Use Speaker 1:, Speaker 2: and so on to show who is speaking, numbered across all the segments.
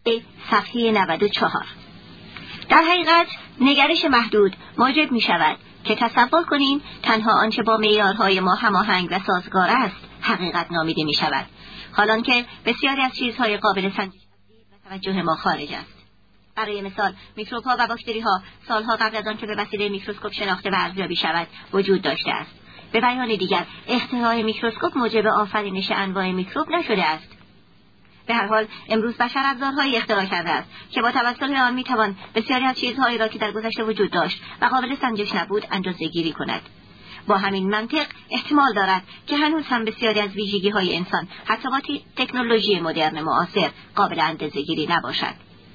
Speaker 1: صفحه 94. در حقیقت نگرش محدود موجب می شود که تصور کنیم تنها آنچه با معیارهای ما هماهنگ و سازگار است حقیقت نامیده می شود، حالانکه بسیاری از چیزهای قابل سنجش و توجه ما خارج است. برای مثال میکروب‌ها و باکتری‌ها سالها قبل از آن که به وسیله میکروسکوپ شناخته و ارزیابی شود وجود داشته است. به بیان دیگر اختراع میکروسکوپ موجب آفرینش انواع میکروب نشده است. به هر حال امروز بشر ابزارهایی اختراع کرده است که با توسط آن میتوان بسیاری از چیزهایی را که در گذشته وجود داشت و قابل سنجش نبود اندازه‌گیری کند. با همین منطق احتمال دارد که هنوز هم بسیاری از ویژگی‌های انسان حتی با تکنولوژی مدرن معاصر قابل اندازه‌گیری نباشد.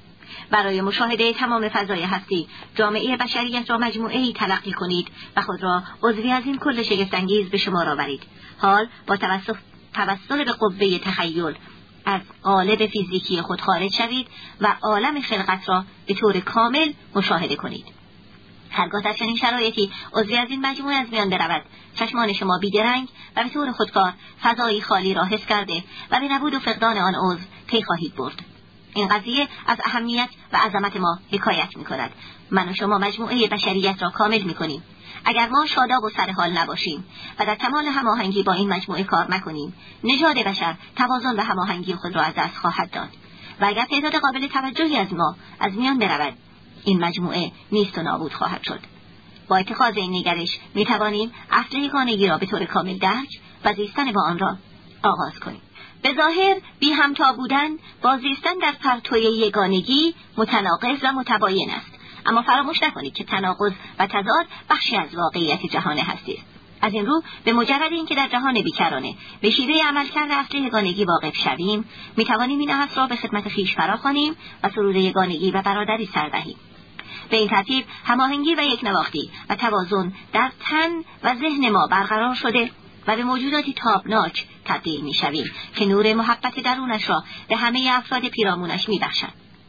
Speaker 1: برای مشاهده تمام فضای هستی جامعه بشریت را مجموعه‌ای تلقی کنید و خود را عضوی از این کل شگفت‌انگیز به شمار آورید. حال با توسل به قوه تخیل از قالب فیزیکی خود خارج شوید و عالم خلقت را به طور کامل مشاهده کنید. هرگاه در چنین شرایطی عضوی از این مجموعه از میان برود، چشمان شما بیدرنگ و به طور خودکار فضایی خالی را حس کرده و به نبود و فقدان آن عضو پی خواهید برد. این قضیه از اهمیت و عظمت ما حکایت می کند. من و شما مجموعه بشریت را کامل می کنیم. اگر ما شاداب و سرحال نباشیم و در کمال هماهنگی با این مجموعه کار نکنیم، نژاد بشر توازن و هماهنگی خود را از دست خواهد داد و اگر تعداد قابل توجهی از ما از میان برود، این مجموعه نیست و نابود خواهد شد. با اتخاذ این نگرش می توانیم اصل یگانگی را به طور کامل درک و زیستن با آن را آغاز کنیم. به ظاهر بی همتا بودن با زیستن در پرتوی یگانگی متناقض و متباین است، اما فراموش نکنید که تناقض و تضاد بخشی از واقعیت جهان هستی است. از این رو به مجرد اینکه در جهان بیکرانه به شیوه عملکرد اصل یگانگی واقف شویم، می توانیم این اصل را به خدمت خویش فراخوانیم و سرود یگانگی و برادری سر دهیم. به این ترتیب هماهنگی و یکنواختی و توازن در تن و ذهن ما برقرار شده و به موجوداتی تابناک تبدیل می شویم که نور محبت درونش را به همه افراد پیرامونش می بخشد.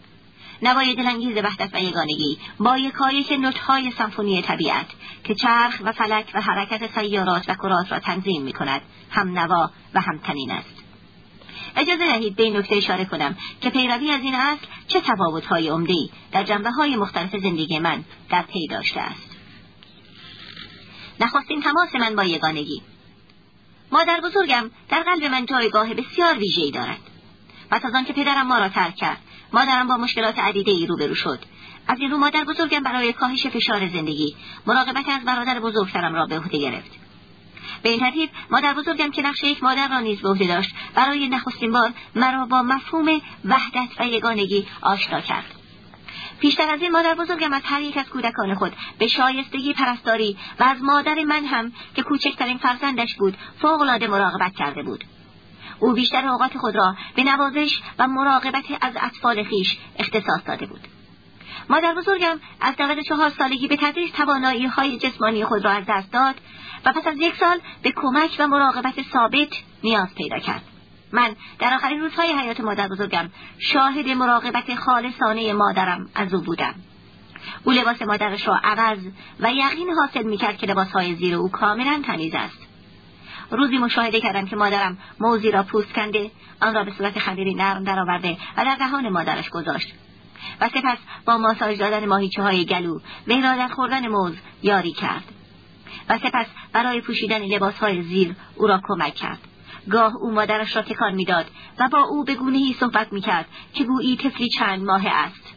Speaker 1: نوای دلانگیز وحدت و یگانگی با یکایک نوت‌های سمفونی طبیعت که چرخ و فلک و حرکت سیارات و کرات را تنظیم می کند هم نوا و هم تنین است. اجازه دهید به این نکته اشاره کنم که پیروی از این اصل چه تفاوت‌های عمده‌ای در جنبه‌های مختلف زندگی من در پی داشته است. نخستین تماس من با یگانگی. مادر بزرگم در قلب من جایگاه بسیار ویژه‌ای دارد. پس از آن که پدرم ما را ترک کرد، مادرم با مشکلات عدیده‌ای روبرو شد. از این رو مادر بزرگم برای کاهش فشار زندگی مراقبت از برادر بزرگترم را به عهده گرفت. به این ترتیب مادر بزرگم که نقش یک مادر را نیز به عهده داشت، برای نخستین بار مرا با مفهوم وحدت و یگانگی آشنا کرد. پیشتر از این مادر بزرگم از هر یک از کودکان خود به شایستگی پرستاری و از مادر من هم که کوچکترین فرزندش بود فوق‌العاده مراقبت کرده بود. او بیشتر اوقات خود را به نوازش و مراقبت از اطفال خویش اختصاص داده بود. مادر بزرگم از 94 سالگی به تدریج توانایی‌های جسمانی خود را از دست داد و پس از 1 سال به کمک و مراقبت ثابت نیاز پیدا کرد. من در آخرین روزهای حیات مادر بزرگم شاهد مراقبت خالصانه مادرم از او بودم. او لباس مادرش را عوض و یقین حاصل می‌کرد که لباس‌های زیر او کاملاً تمیز است. روزی مشاهده کردم که مادرم موزی را پوست کنده، آن را به صورت خمیری نرم درآورده و در دهان مادرش گذاشت و سپس با ماساژ دادن ماهیچه‌های گلو وی را در خوردن موز یاری کرد و سپس برای پوشیدن لباس‌های زیر او را کمک کرد. گاه او مادرش را تکان می‌داد و با او به گونه‌ای صحبت می‌کرد که گویی طفلی چند ماهه است.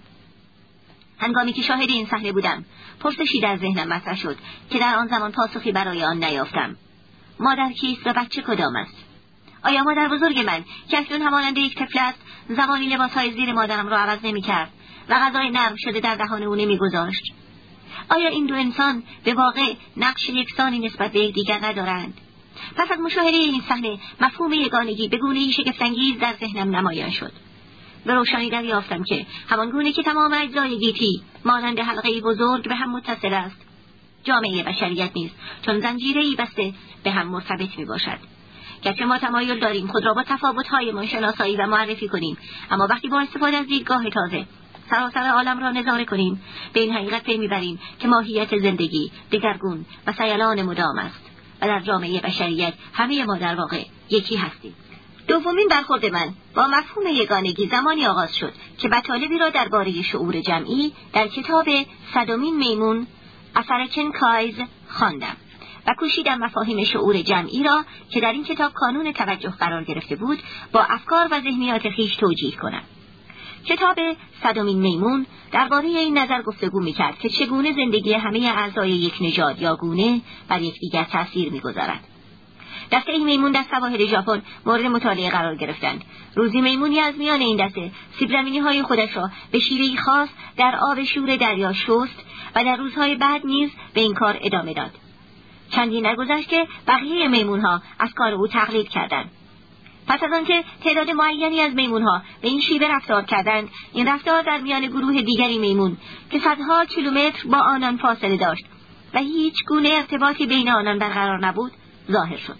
Speaker 1: هنگامی که شاهد این صحنه بودم، پرسشی در ذهنم مطرح شد که در آن زمان پاسخی برای آن نیافتم. مادر کیست و بچه کدام است؟ آیا مادر بزرگ من که اکنون همانند یک طفل است زمانی لباس‌های زیر مادرم را عوض نمی‌کرد و غذای نرم شده در دهان او نمی‌گذاشت؟ آیا این دو انسان به واقع نقش یکسانی نسبت به یکدیگر ندارند؟ پس از مشاهده این صحنه مفهوم یگانگی به گونه‌ای شگفت‌انگیز در ذهنم نمایان شد. به روشنی دریافتم که همان گونه که تمام اجزای گیتی مانند حلقه‌ای بزرگ به هم متصل است، جامعه بشریت نیز چون زنجیره‌ای بسته به هم مرتبط میباشد. گرچه ما تمایل داریم خود را با تفاوت‌هایمان شناسایی و معرفی کنیم، اما وقتی با استفاده از دیدگاه تازه سراسر عالم را نظاره کنیم، به این حقیقت پی میبریم که ماهیت زندگی دگرگون و سیلان مدام است و در جامعه بشریت همه ما در واقع یکی هستیم. دومین برخورد من با مفهوم یگانگی زمانی آغاز شد که مطالبی را درباره شعور جمعی در کتاب صدمین میمون اثر چن کایز خواندم و کوشیدم مفاهیم شعور جمعی را که در این کتاب کانون توجه قرار گرفته بود با افکار و ذهنیات خویش توجیه کنم. کتاب صدمین میمون درباره این نظر گفتگو می‌کرد که چگونه زندگی همه اعضای یک نژاد یا گونه بر یکدیگر تأثیر می‌گذارد. دسته میمون در سواحل ژاپن مورد مطالعه قرار گرفتند. روزی میمونی از میان این دسته سیب‌زمینی‌های خودش را به شیوهی خاص در آب شور دریا شست و در روزهای بعد نیز به این کار ادامه داد. چندی نگذشت که بقیه میمون‌ها از کار او تقلید کردند. پس از آنکه تعداد معینی از میمون‌ها به این شیوه رفتار کردند، این رفتار در میان گروه دیگری میمون که صدها کیلومتر با آنان فاصله داشت و هیچ گونه ارتباطی بین آنان برقرار نبود، ظاهر شد.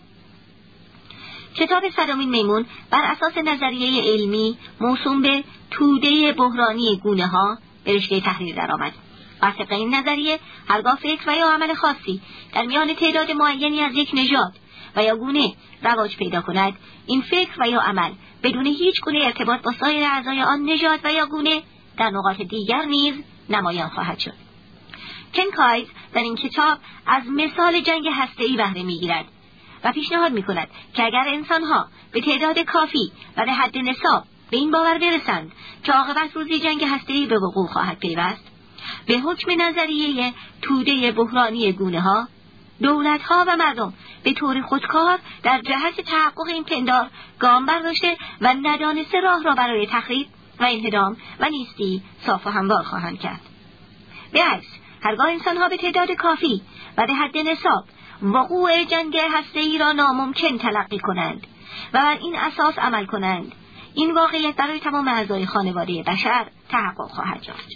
Speaker 1: کتاب صدمین میمون بر اساس نظریه علمی موسوم به توده بحرانی گونه‌ها به رشته تحریر درآمد. بر طبق این نظریه هرگاه فکر و یا عمل خاصی در میان تعداد معینی از یک نژاد و یا گونه رواج پیدا کند، این فکر و یا عمل بدون هیچ گونه ارتباط با سایر اعضای آن نژاد و یا گونه در نقاط دیگر نیز نمایان خواهد شد. چن کایز در این کتاب از مثال جنگ هسته‌ای بهره می‌گیرد و پیشنهاد می‌کند که اگر انسان‌ها به تعداد کافی و به حد نصاب به این باور برسند که عاقبت روزی جنگ هسته‌ای به وقوع خواهد پیوست، به حکم نظریه توده بحرانی گونه‌ها، دولت‌ها و مردم به طور خودکار در جهت تحقق این پندار گام برداشته و ندانسته راه را برای تخریب و انهدام و نیستی صاف و هموار خواهند کرد. بالعکس، هرگاه انسان‌ها به تعداد کافی و به حد نصاب وقوع جنگ هسته‌ای را ناممکن تلقی کنند و بر این اساس عمل کنند، این واقعیت برای تمام اعضای خانواده بشر تحقق خواهد یافت.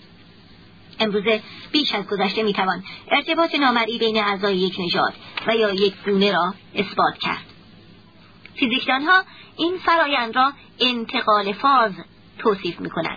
Speaker 1: امروزه بیش از گذشته میتوان ارتباط نامرئی بین اعضای یک نژاد و یا یک گونه را اثبات کرد. فیزیکدانها این فرایند را انتقال فاز توصیف میکنند.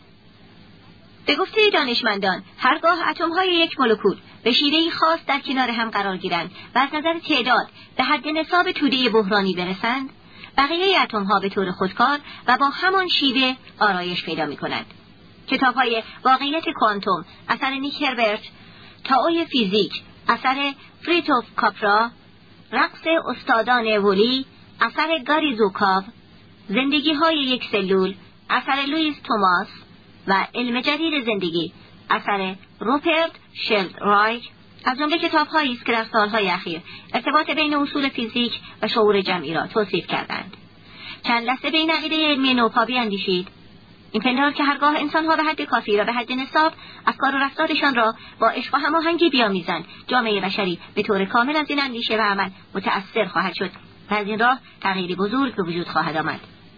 Speaker 1: به گفته دانشمندان، هرگاه اتم‌های یک مولکول به شیوهی خاص در کنار هم قرار گیرند و از نظر تعداد به حد نصاب توده بحرانی برسند، بقیه اتم‌ها به طور خودکار و با همان شیوه آرایش پیدا می‌کنند. کتاب‌های واقعیت کوانتوم اثر نیک هربرت، تائوی فیزیک اثر فریتوف کاپرا، رقص استادان ولی اثر گاری زوکاو، زندگی‌های یک سلول اثر لوئیس توماس و علم جدید زندگی اثر روپرت شلدرایک از جمله کتاب‌هایی است که در سال‌های اخیر ارتباط بین اصول فیزیک و شعور جمعی را توصیف کردند. چند لحظه به این عقیده علمی نوپا بیاندیشید. این پندار که هرگاه انسان‌ها به حد کافی را به حد نصاب افکار و رفتارشان را با عشق و هماهنگی بیامیزند، جامعه بشری به طور کامل از این اندیشه و عمل متأثر خواهد شد و از این راه تغییری بزرگ به وجود خواهد آمد.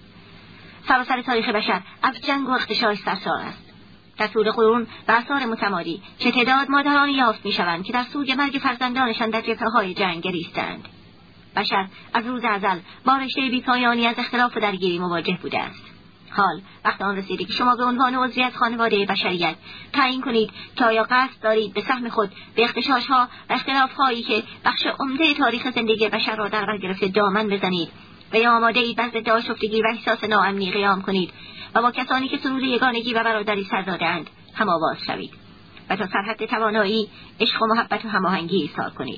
Speaker 1: سراسر تاریخ بشر از جنگ و اغتشاش سرشار است. در طول قرون و عصار متمادی چه تعداد مادرانی یافت می‌شوند که در سوگ مرگ فرزندانشان در جبهه‌های جنگ گریستند. بشر از روز ازل با رشته بی‌پایانی از اختلاف و درگیری مواجه بوده است. حال وقت آن رسیده که شما به عنوان عضوی از خانواده بشریت تعیین کنید که آیا قصد دارید به سهم خود به اغتشاش‌ها و اختلاف‌هایی که بخش عمده تاریخ زندگی بشر را در بر گرفته دامن بزنید و یا آماده‌اید بر ضد آشفتگی و احساس ناامنی قیام کنید و با کسانی که سرور یگانگی و برادری سر داده‌اند هم آواز شوید و تا سرحد توانایی عشق و محبت و هماهنگی ایثار کنید،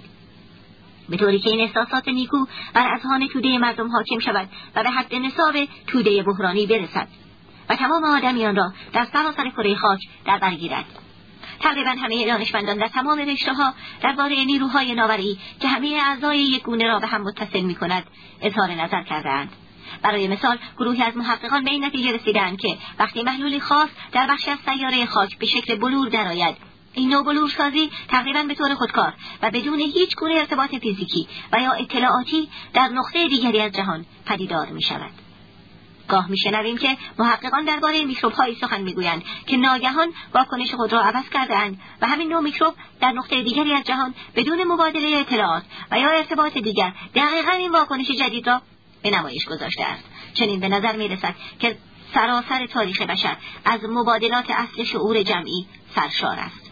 Speaker 1: به طوری که این احساسات نیکو بر اذهان توده مردم حاکم شود و به حد نصاب توده بحرانی برسد و تمام آدمیان را در سراسر کره خاک در بر گیرد. تقریبا همه دانشمندان در تمام رشته‌ها درباره نیروهای ناوری که همه اعضای یک گونه را به هم متصل می‌کند اظهار نظر کرده‌اند. برای مثال گروهی از محققان به این نتیجه رسیدند که وقتی محلولی خاص در بخشی از سیاره خاک به شکل بلور درآید، این نوع بلورسازی تقریبا به طور خودکار و بدون هیچ گونه ارتباط فیزیکی و یا اطلاعاتی در نقطه دیگری از جهان پدیدار می‌شود. گاه می‌شنویم که محققان درباره میکروب‌هایی سخن می‌گویند که ناگهان واکنش خود را عوض کرده‌اند و همین نوع میکروب در نقطه دیگری از جهان بدون مبادله اطلاعات و یا ارتباط دیگر دقیقاً این واکنش جدید را به نمایش گذاشته است. چنین به نظر می‌رسد که سراسر تاریخ بشر از مبادلات اصل شعور جمعی سرشار است.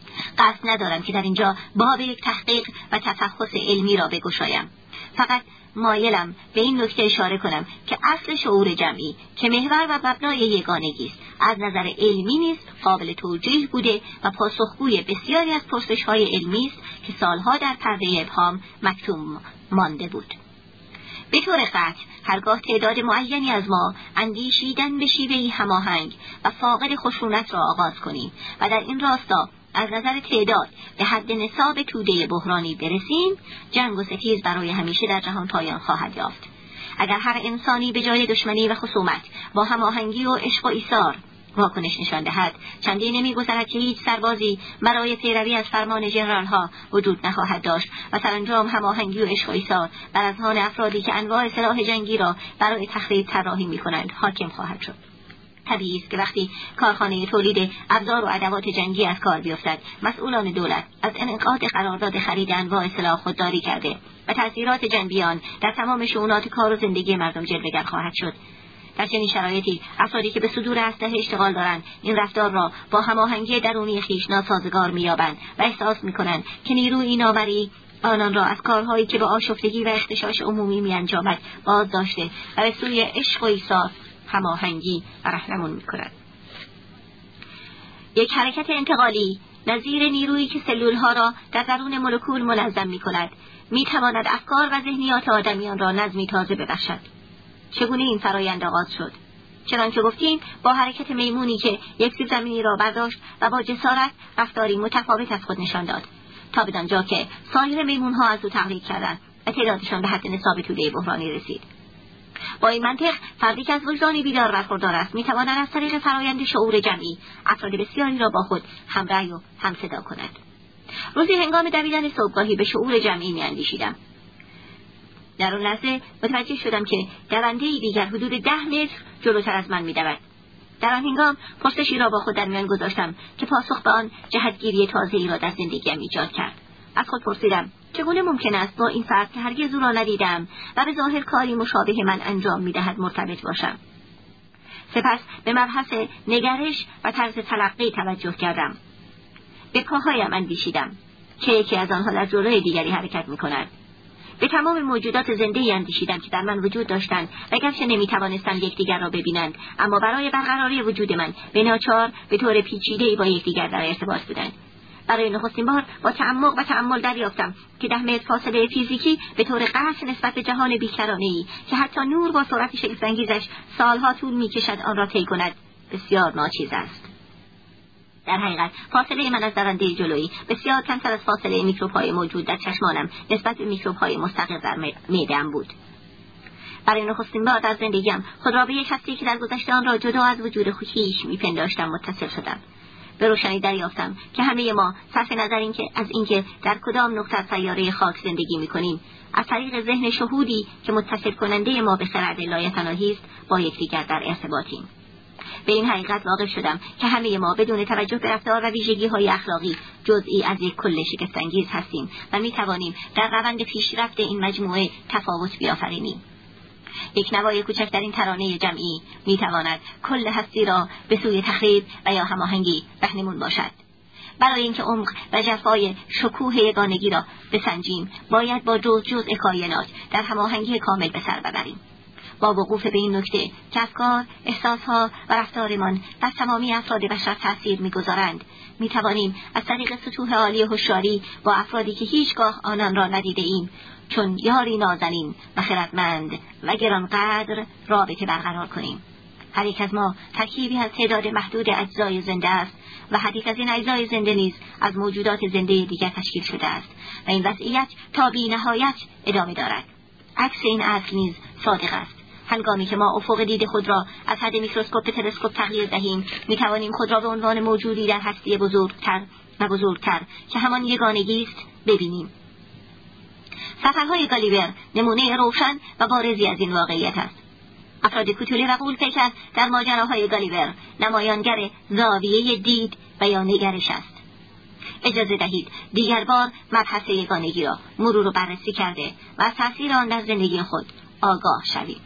Speaker 1: قصد ندارم که در اینجا باب یک تحقیق و تفحص علمی را بگشایم. فقط مایلم به این نکته اشاره کنم که اصل شعور جمعی که محور و مبنای یگانگی است از نظر علمی نیز قابل توجیه بوده و پاسخگوی بسیاری از پرسش‌های علمی است که سالها در پرده ابهام مکتوم مانده بود. به طور قطع هرگاه تعداد معینی از ما اندیشیدن به شیوهی هماهنگ و فاقد خشونت را آغاز کنیم و در این راستا از نظر تعداد به حد نصاب توده بحرانی برسیم، جنگ و ستیز برای همیشه در جهان پایان خواهد یافت. اگر هر انسانی به جای دشمنی و خصومت با هماهنگی و عشق و ایثار واکنش نشان دهد، چندین نمی‌گذرد که هیچ سربازی برای پیروی از فرمان ژنرال‌ها وجود نخواهد داشت و سرانجام هماهنگی و عشق و ایثار بر اذهان افرادی که انواع سلاح جنگی را برای تخریب طراحی می‌کنند حاکم خواهد شد. طبیعی است که وقتی کارخانه تولید ابزار و ادوات جنگی از کار بیفتد، مسئولان دولت از انعقاد قرارداد خرید انواع سلاح خودداری کرده و تأثیرات جنبی آن در تمام شؤونات کار و زندگی مردم جلوه‌گر خواهد شد. در چنین شرایطی افرادی که به صدور اسلحه اشتغال دارند این رفتار را با هماهنگی درونی خویش ناسازگار می‌یابند و احساس می‌کنند که نیروی نامری آنان را از کارهایی که به آشفتگی و اختشاش عمومی می‌انجامد باز داشته و به سوی عشق و ایثار هماهنگی و رهنمون می‌کند. یک حرکت انتقالی نظیر نیرویی که سلول‌ها را در درون مولکول منظم می‌کند می‌تواند افکار و ذهنیات آدمیان را نظمی تازه ببخشد. چگونه این فرایند آغاز شد؟ چنانکه گفتیم با حرکت میمونی که یک سیب زمینی را برداشت و با جسارت رفتاری متفاوت از خود نشان داد تا بدانجا که سایر میمون‌ها از او تقلید کردند و تعدادشان به حد نصاب توده بحرانی رسید. با این منطق فردی که از وجدانی بیدار برخوردار است میتواند از طریق فرایند شعور جمعی افراد بسیاری را با خود همرأی و همصدا کند. روزی هنگام دویدن صبحگاهی به شعور جمعی میاندیشیدم. در آن لحظه متوجه شدم که دونده‌ای دیگر حدود 10 متر جلوتر از من می‌دود. در آن هنگام پرسشی را با خود در میان گذاشتم که پاسخ به آن جهتگیری تازه‌ای را در زندگیم ایجاد کرد. از خود پرسیدم چگونه ممکن است با این فرد که هرگز او را ندیدم و به ظاهر کاری مشابه من انجام می‌دهد مرتبط باشم. سپس به مبحث نگرش و طرز تلقی توجه کردم. به پاهایم اندیشیدم که یکی از آنها در جلوی دیگری حرکت می‌کند. به تمام موجودات زنده اندیشیدم که در من وجود داشتند و گرچه نمیتوانستند یکدیگر را ببینند اما برای برقراری وجود من به ناچار به طور پیچیده‌ای با یکدیگر در ارتباط بودند. برای نخستین بار با تعمق و تأمل دریافتم که 10 متر فاصله فیزیکی به طور قطع نسبت به جهان بیکرانه‌ای که حتی نور با سرعت شگفت‌انگیزش سالها طول می‌کشد آن را طی کند بسیار ناچیز است. در حقیقت فاصله من از درنده جلویی بسیار کمتر از فاصله میکروب‌های موجود در چشمانم نسبت به میکروب‌های مستقر در معده‌ام بود. برای نخستین بار در زندگیم خود را به یک هستی که در گذشته آن را جدا از وجود خویش میپنداشتم متصل شدم. به روشنی دریافتم که همه ما صرف نظر از اینکه در کدام نقطه از سیاره خاک زندگی می‌کنیم از طریق ذهن شهودی که متصل کننده ما به خرد لایتناهی است با یکدیگر در ارتباطیم. به این حقیقت واقف شدم که همه ما بدون توجه به رفتار و ویژگی‌های اخلاقی جزئی از یک کل شگفت‌انگیز هستیم و می‌توانیم در روند پیشرفت این مجموعه تفاوت بیافرینیم. یک نوای کوچک در این ترانه جمعی می‌تواند کل هستی را به سوی تخریب و یا هماهنگی رهنمون باشد. برای اینکه عمق و جفای شکوه یگانگی را بسنجیم باید با جزء کائنات در هماهنگی کامل به سر ببریم. با وقوف به این نکته که افکار، احساسها و رفتارمان بر تمامی افراد بشر تأثیر می‌گذارند، می‌توانیم از طریق سطوح عالی هوشیاری با افرادی که هیچگاه آنان را ندیده ایم چون یاری نازنین و خردمند و گرانقدر رابطه برقرار کنیم. هر یک از ما ترکیبی از تعداد محدود اجزای زنده است و هر یک از این اجزای زنده نیز از موجودات زنده دیگر تشکیل شده است و این وضعیت تا بی نهایت ادامه دارد. عکس این اصل نیز صادق است. هنگامی که ما افق دید خود را از حد میکروسکوپ به تلسکوپ تغییر دهیم میتوانیم خود را به عنوان موجودی در هستی بزرگتر که همان یگانگی است ببینیم. سفرهای گالیور نمونه روشن و بارزی از این واقعیت است. افراد کوتوله و غول‌پیکر در ماجراهای گالیور نمایانگر زاویه دید و یا نگرش است. اجازه دهید دیگر بار مبحث یگانگی را مرور و بررسی کرده و از تأثیر آن در زندگی خود آگاه شویم.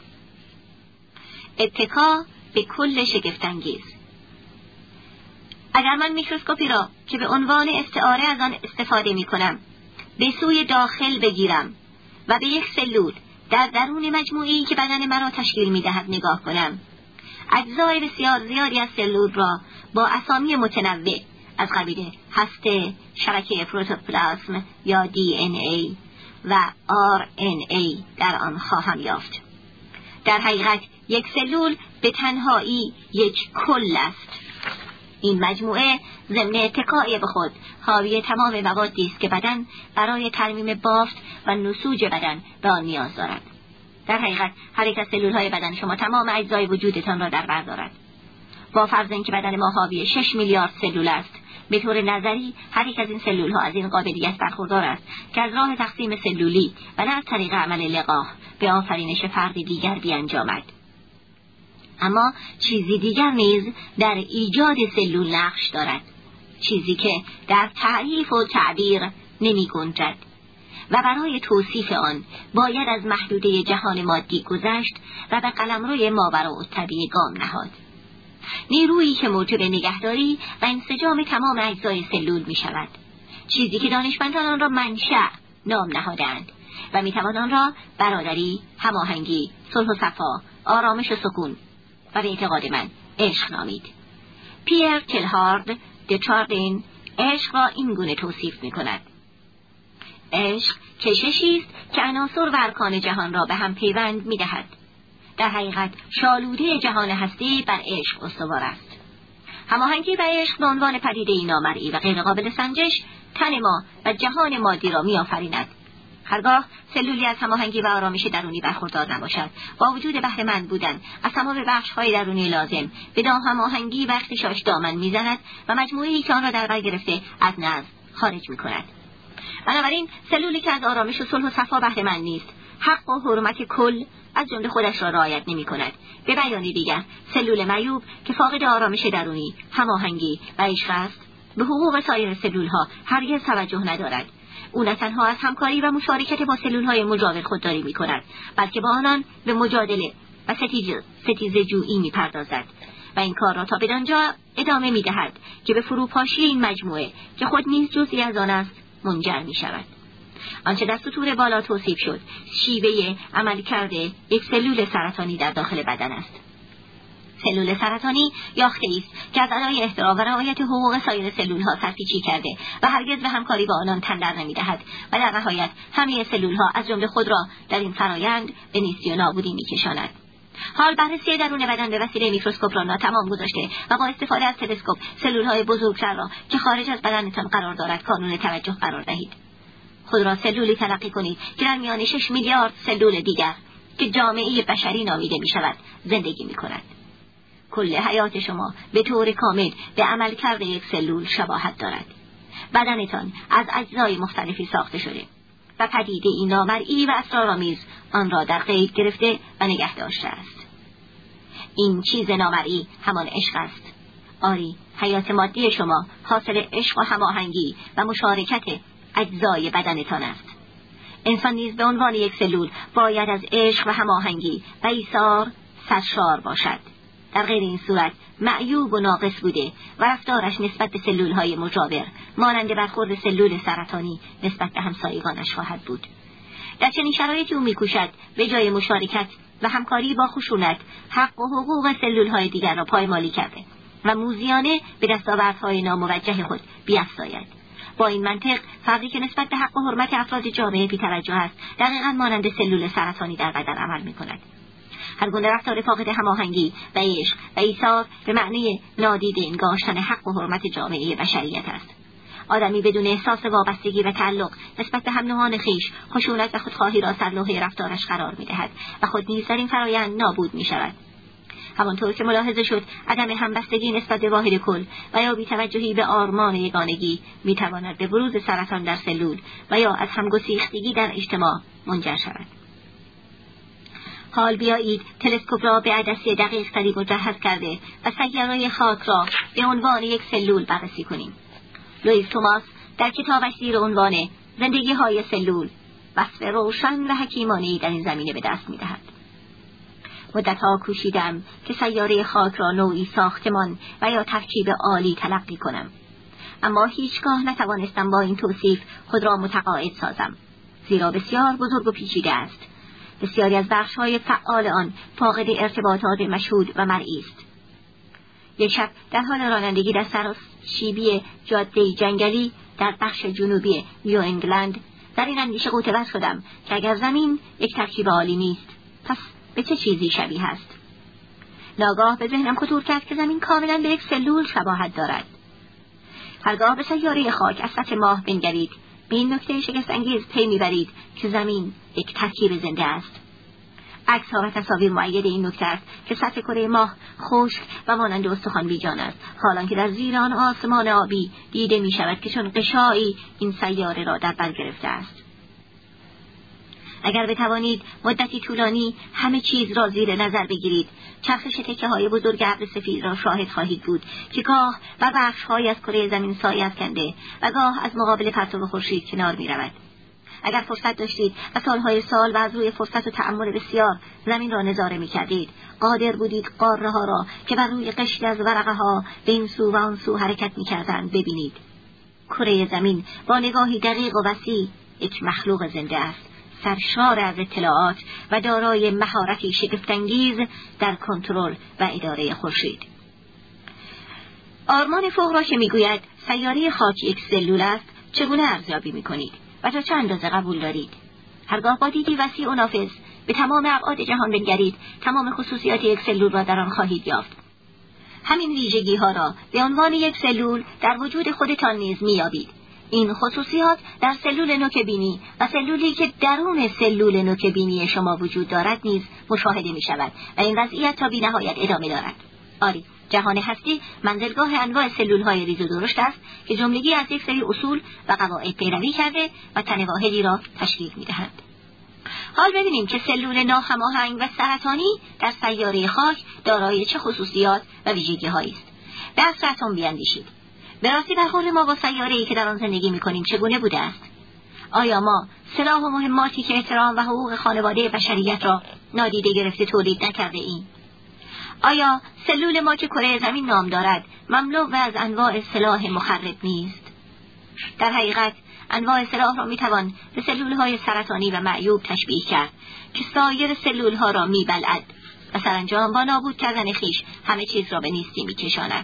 Speaker 1: اتکا به کل شگفت‌انگیز. اگر من میکروسکوپی را که به عنوان استعاره از آن استفاده می کنم به سوی داخل بگیرم و به یک سلول در درون مجموعه‌ای که بدن مرا تشکیل می‌دهد نگاه کنم، اجزای بسیار زیادی از سلول را با اسامی متنوع از قبیل هسته، شبکه پروتوپلاسم یا DNA و RNA در آن خواهم یافت. در حقیقت یک سلول به تنهایی یک کل است. این مجموعه ضمن اتکای به خود حاوی تمام موادی است که بدن برای ترمیم بافت و نسوج بدن به آن نیاز دارد. در حقیقت هر یک از سلول‌های بدن شما تمام اجزای وجودتان را در بر دارد. با فرض اینکه بدن ما حاوی 6 میلیارد سلول است، به طور نظری هر یک از این سلول‌ها از این قابلیت برخوردار است که از راه تقسیم سلولی و نه از طریق عمل لقاح به آفرینش فرد دیگر بیانجامد. اما چیزی دیگر نیز در ایجاد سلول نقش دارد، چیزی که در تعریف و تعبیر نمی گنجد و برای توصیف آن باید از محدوده جهان مادی گذشت و به قلمرو ماوراءالطبیعه گام نهاد. نیرویی که موجب نگهداری و انسجام تمام اجزای سلول می شود، چیزی که دانشمندان آن را منشأ نام نهادند و می توان آن را برادری، هماهنگی، صلح و صفا، آرامش و سکون و به اعتقاد من عشق نامید. پیر تلهارد دچاردین عشق را این گونه توصیف می کند: عشق کششی است که عناصر و ارکان جهان را به هم پیوند می دهد. در حقیقت شالوده جهان هستی بر عشق استوار است. هماهنگی و عشق به عنوان پدیده نامرئی و غیر قابل سنجش تن ما و جهان مادی را می آفریند. هرگاه سلولی از هماهنگی و آرامش درونی برخوردار نباشد، با وجود بهره‌مند بودن از تمام بخش‌های درونی لازم به هماهنگی و اختشاش دامن می‌زند و مجموعه‌ای که آن را در بر گرفته از نظم خارج می‌کند. بنابراین سلولی که از آرامش و صلح و صفا بهره‌مند نیست، حق و حرمت کل از جمله خودش را رعایت نمی‌کند. به بیان دیگر، سلول معیوب که فاقد آرامش درونی، هماهنگی و عشق است، به حقوق سایر سلول‌ها هرگز توجه ندارد. او نه تنها از همکاری و مشارکت با سلول‌های مجاور خودداری می‌کند، بلکه با آنان به مجادله و ستیزه جویی می‌پردازد و این کار را تا بدانجا ادامه می‌دهد که به فروپاشی این مجموعه که خود نیز جزئی از آن است منجر می‌شود. آنچه در سطور بالا توصیف شد شیوه عملکرد یک سلول سرطانی در داخل بدن است. سلول سرطانی یافته‌ای است که از ادای احترام و رعایت حقوق سایر سلول‌ها سرپیچی کرده و هرگز به همکاری با آنان تن در نمی‌دهد و در نهایت همه سلول‌ها از جمله خود را در این فرایند به نیستی و نابودی می‌کشاند. حال بررسی درون بدن به وسیله میکروسکوپ را ناتمام گذاشته و با استفاده از تلسکوپ سلول‌های بزرگتر را که خارج از بدنتان قرار دارد کانون توجه قرار دهید. خود را سلولی تلقی کنید که در میان 6 میلیارد سلول دیگر که جامعه بشری نامیده می‌شود زندگی می‌کند. کل حیات شما به طور کامل به عملکرد یک سلول شباهت دارد. بدنتان از اجزای مختلفی ساخته شده و پدیده این نامرئی و اسرارآمیز آن را در قید گرفته و نگه داشته است. این چیز نامرئی همان عشق است. آری، حیات مادی شما حاصل عشق و هماهنگی و مشارکت اجزای بدنتان است. انسان نیز به عنوان یک سلول باید از عشق و هماهنگی و ایثار سرشار باشد. در غیر این صورت معیوب و ناقص بوده و رفتارش نسبت به سلول‌های مجاور مانند برخورد سلول سرطانی نسبت به همسایگانش خواهد بود. در چنین شرایطی او می‌کوشد به جای مشارکت و همکاری با خشونت حق و حقوق سلول‌های دیگر را پایمالی کرده و موذیانه به دستاوردهای ناموجه خود بیفزاید. با این منطق فردی که نسبت به حق و حرمت افراد جامعه بی‌توجه است دقیقاً مانند سلول سرطانی در بدن عمل می‌کند. هر گونه رفتار فاقد هماهنگی و عشق و ایثار به معنی نادیده انگاشتن حق و حرمت جامعه بشریت است. آدمی بدون احساس وابستگی و تعلق نسبت به هم‌نوعان خویش خشونت و خودخواهی را سرلوحه رفتارش قرار می‌دهد و خود نیز در این فرایند نابود می‌شود. همانطور که ملاحظه شد عدم همبستگی نسبت به واحد کل و یا بی‌توجهی به آرمان یگانگی می‌تواند به بروز سرطان در سلول و یا از همگسیختگی در اجتماع منجر شود. حال بیایید تلسکوپ را به عدسی دقیق تری مجهز کرده و سیاره خاک را به عنوان یک سلول بررسی کنیم. لوئیس توماس در کتابش زیر عنوان زندگی‌های سلول وصف روشن و حکیمانه‌ای در این زمینه به دست می‌دهد. مدت‌ها کوشیدم که سیاره خاک را نوعی ساختمان و یا ترکیب عالی تلقی کنم، اما هیچگاه نتوانستم با این توصیف خود را متقاعد سازم، زیرا بسیار بزرگ و پیچیده است بسیاری از بخش‌های فعال آن فاقد ارتباطات مشهود و مرئی است. یک شب در حال رانندگی در سراشیبی جاده جنگلی در بخش جنوبی نیو انگلند در این اندیشه غوطه‌ور شدم که اگر زمین یک ترکیب عالی نیست، پس به چه چیزی شبیه است؟ ناگاه به ذهنم خطور کرد که زمین کاملا به یک سلول شباهت دارد. هرگاه به سیاره خاک از سطح ماه بنگرید، به این نکته شگفت‌انگیز پی میبرید که زمین یک ترکیب زنده است. عکس‌ها و تصاویر مؤید این نکته است که سطح کره ماه خشک و مانند استخوان بیجان است، حالانکه در زیر آن آسمان آبی دیده می‌شود که چون غشایی این سیاره را در بر گرفته است. اگر بتوانید مدتی طولانی همه چیز را زیر نظر بگیرید، چرخش تکه‌های بزرگ ابر سفید را شاهد خواهید بود که گاه بر بخش‌هایی از کره زمین سایه افکنده و گاه از مقابل پرتو خورشید کنار می‌رود. اگر فرصت داشتید و سالهای سال و از روی فرصت و تأمل بسیار زمین را نظاره می‌کردید، قادر بودید قاره‌ها را که بر روی قشری از ورقه‌ها به این سو و آن سو حرکت می‌کردند ببینید. کره زمین با نگاهی دقیق و وسیع یک مخلوق زنده است، سرشار از اطلاعات و دارای مهارتی شگفت‌انگیز در کنترل و اداره خورشید. آرمان فوق را که میگوید سیاره خاک یک سلول است، چگونه ارزیابی میکنید و تا چه اندازه قبول دارید؟ هرگاه با دیدی وسیع و نافذ به تمام ابعاد جهان بنگرید، تمام خصوصیات یک سلول را در آن خواهید یافت. همین ویژگی ها را به عنوان یک سلول در وجود خودتان نیز میابید. این خصوصیات در سلول نوک بینی و سلولی که درون سلول نوک بینی شما وجود دارد نیز مشاهده می شود و این وضعیت تا بی نهایت ادامه دارد. آری، جهان هستی منزلگاه انواع سلول های ریز و درشت است که جملگی از یک سری اصول و قواعد پیروی کرده و تن واحدی را تشکیل می دهند. حال ببینیم که سلول ناهماهنگ و سرطانی در سیاره خاک دارای چه خصوصیات و ویژگی هایی است. به اصل اتم بیاندیشید. به راستی برخورد ما با سیاره‌ای که در آن زندگی می‌کنیم چگونه بوده است؟ آیا ما سلاح و مهماتی که احترام و حقوق خانواده بشریت را نادیده گرفته تولید نکرده ایم؟ آیا سلول ما که کره زمین نام دارد مملو از انواع سلاح مخرب نیست؟ در حقیقت انواع سلاح را می‌توان به سلول‌های سرطانی و معیوب تشبیه کرد که سایر سلول‌ها را می‌بلعد و سرانجام با نابود کردن خویش همه چیز را به نیستی می‌کشاند.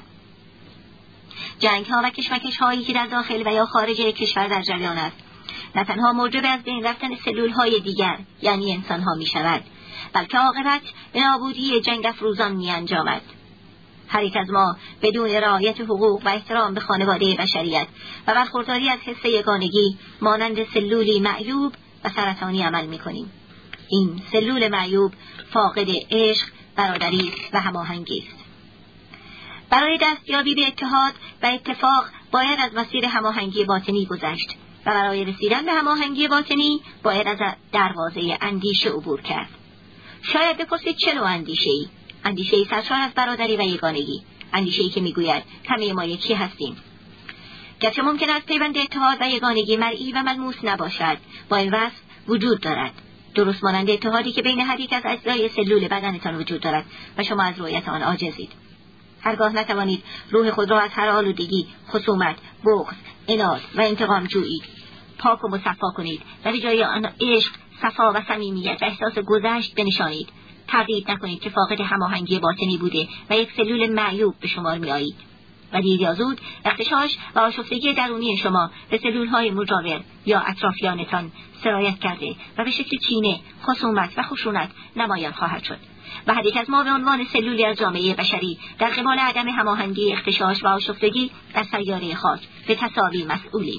Speaker 1: جنگ‌ها و کشمکش‌هایی که در داخل و یا خارج کشور در جریان است، نه تنها موجب از بین رفتن سلول‌های دیگر یعنی انسان‌ها می‌شود، بلکه عاقبت به نابودی جنگ افروزان می‌انجامد. هر یک از ما بدون رعایت حقوق و احترام به خانواده بشریت و برخورداری از حس یگانگی مانند سلولی معیوب و سرطانی عمل می‌کنیم. این سلول معیوب فاقد عشق، برادری و هماهنگی است. برای دستیابی به اتحاد و اتفاق باید از مسیر هماهنگی باطنی گذشت و برای رسیدن به هماهنگی باطنی باید از دروازه اندیشه عبور کرد. شاید بپرسید چه نوع اندیشه‌ای؟ اندیشه‌ای سرشار از برادری و یگانگی، اندیشه‌ای که میگوید همه ما یکی هستیم. گرچه ممکن است پیوند اتحاد و یگانگی مرئی و ملموس نباشد، با این وصف وجود دارد، درست مانند اتحادی که بین هر یک از اجزای سلول بدنتان وجود دارد و شما از رؤیت آن عاجزید. هرگاه نتوانید روح خود را از هر آلودگی، خصومت، بغض، عناد و انتقام جویی پاک و مصفا کنید و به جای آن عشق، صفا و صمیمیت و احساس گذشت بنشانید، تردید نکنید که فاقد هماهنگی باطنی بوده و یک سلول معیوب به شمار می‌آیید. و دیر یا زود اختشاش و آشفتگی درونی شما به سلول‌های مجاور یا اطرافیانتان سرایت کرده و به شکل کینه، خصومت و خشونت نمایان خواهد شد. و هر یک از ما به عنوان سلولی از جامعه بشری در قبال عدم هماهنگی، اختشاش و آشفتگی در سیاره خاک به تساوی مسئولیم.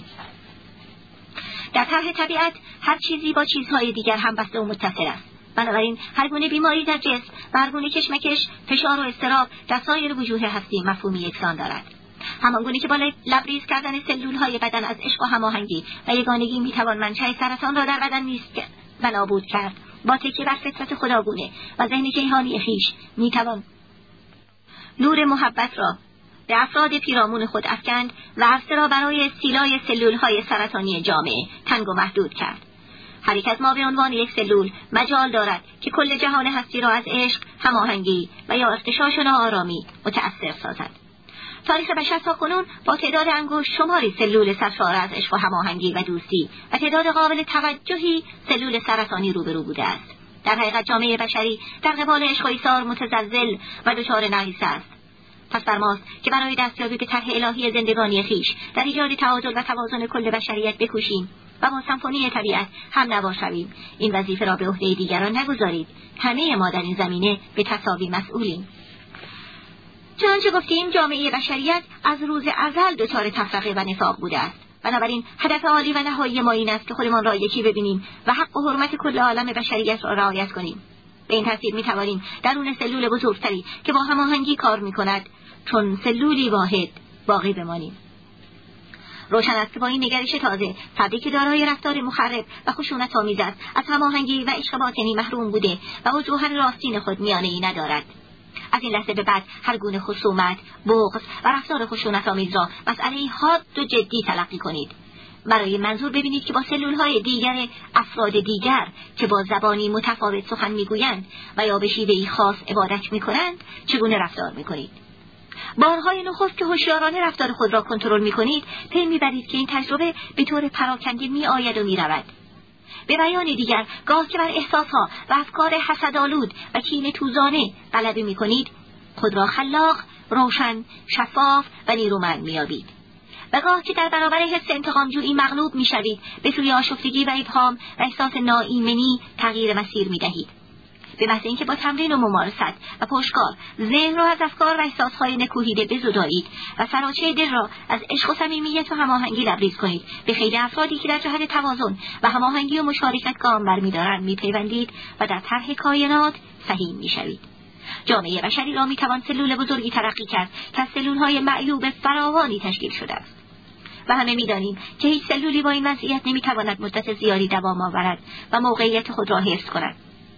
Speaker 1: در طرح طبیعت هر چیزی با چیزهای دیگر هم بسته و متصل است. بنابراین هر گونه بیماری در جسم و هر گونه کشمکش، فشار و اضطراب در سایر وجوه هستی مفهومی یکسان دارد. همانگونه که با لبریز کردن سلول‌های بدن از عشق و هماهنگی و یگانگی میتوان منشأ سرطان را در بدن نیست و نابود کرد، با تکیه بر فطرت خداگونه و ذهن جیهانی خویش میتوان نور محبت را به افراد پیرامون خود افکند و عرصه را برای استیلای سلول‌های سرطانی جامعه تنگ و محدود کرد. هر یک از ما به عنوان یک سلول مجال دارد که کل جهان هستی را از عشق، هماهنگی و یا اختشاش و ناآرامی متأثر سازد. تاریخ بشر تاکنون با تعداد انگشت شماری سلول سرشار از عشق و هماهنگی و دوستی و تعداد قابل توجهی سلول سرطانی روبرو بوده است. در حقیقت جامعه بشری در قبال عشق و ایثار متزلزل و دچار نقیصه است. پس بر ماست که برای دستیابی به طرح الهی زندگانی خویش در ایجاد تعادل و توازن کل بشریت بکوشیم و با سمفونی طبیعت هم نوا شویم. این وظیفه را به عهده دیگران نگذارید. همه ما در این زمینه به تساوی مسئولیم. چنانچه گفتیم جامعه بشریت از روز ازل دچار تفرقه و نفاق بوده است. بنابراین هدف عالی و نهایی ما این است که خودمان را یکی ببینیم و حق و حرمت کل عالم بشریت را رعایت کنیم. به این ترتیب می‌توانیم درون سلول بزرگتری که با هماهنگی کار می‌کند چون سلولی واحد باقی بمانیم. روشن است که با این نگرش تازه فردی که دارای رفتار مخرب و خشونت‌آمیز است از هماهنگی و عشق باطنی محروم بوده و با جوهر راستین خود میانه‌ای ندارد. از این لحظه به بعد هر گونه خصومت، بغض و رفتار خشونت‌آمیز را مسئله‌ای حاد و جدی تلقی کنید. برای منظور ببینید که با سلول‌های دیگر افراد دیگر که با زبانی متفاوت سخن می‌گویند و یا به شیوه‌ای خاص عبادت می‌کنند چگونه رفتار می‌کنید. بارهای نخست که هوشیارانه رفتار خود را کنترل می‌کنید، پی می‌برید که این تجربه به طور پراکنده می‌آید و می‌رود. به بیان دیگر، گاه که بر احساسها و افکار حسدآلود و کینه توزانه غلبه می‌کنید، خود را خلاق، روشن، شفاف و نیرومند می‌یابید. و گاه که در برابر حس انتقامجویی مغلوب می‌شوید، به سوی آشفتگی و ابهام و احساس ناایمنی تغییر مسیر می‌دهید. به محض اینکه با تمرین و ممارست و پشتکار ذهن را از افکار و احساسهای نکوهیده بزدایید و سراچه دل را از عشق و صمیمیت و هماهنگی لبریز کنید، به خیلی افرادی که در جهت توازن و هماهنگی و مشارکت گام برمی‌دارند می‌پیوندید و در طرح کائنات سهیم می‌شوید. جامعه بشری را می‌توان سلول بزرگی ترقی کرد که از سلول‌های معیوب فراوانی تشکیل شده است. و همه می‌دانیم که هیچ سلولی با این وضعیت نمی‌تواند مدت زیادی دوام آورد و موقعیت خود را حفظ کند.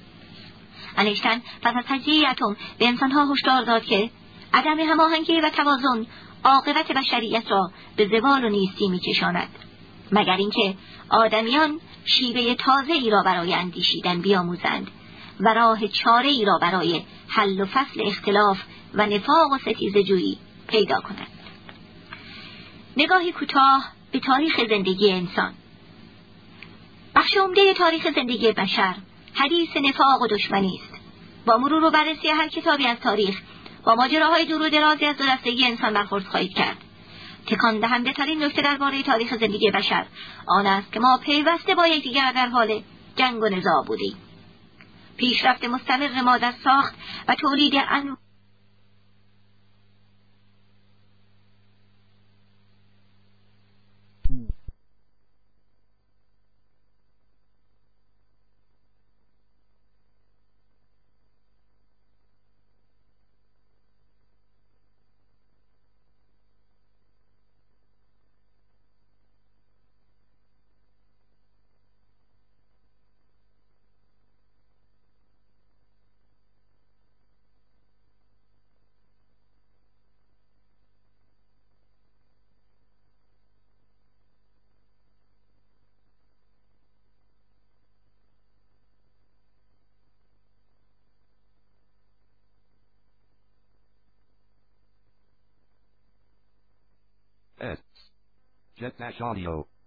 Speaker 1: انیشتین پس از تجزیه اتم به انسانها هشدار داد که عدم هماهنگی و توازن عاقبت بشریت را به زوال و نیستی می‌کشاند، مگر اینکه آدمیان شیوه تازه‌ای را برای اندیشیدن بیاموزند و راه چاره‌ای را برای حل و فصل اختلاف و نفاق و ستیزه‌جویی پیدا کنند. نگاهی کوتاه به تاریخ زندگی انسان. بخش عمده تاریخ زندگی بشر حدیث نفاق و دشمنی است. با مرور و بررسی هر کتابی از تاریخ با ماجراهای دور و درازی از دورفتگی انسان برخورد خواهید کرد. تکان دهنده ترین نکته درباره تاریخ زندگی بشر آن است که ما پیوسته با یکدیگر در حال جنگ و نزاع بودیم. پیشرفت مستمر ما در ساخت و تولید
Speaker 2: S. Jet Dash Audio.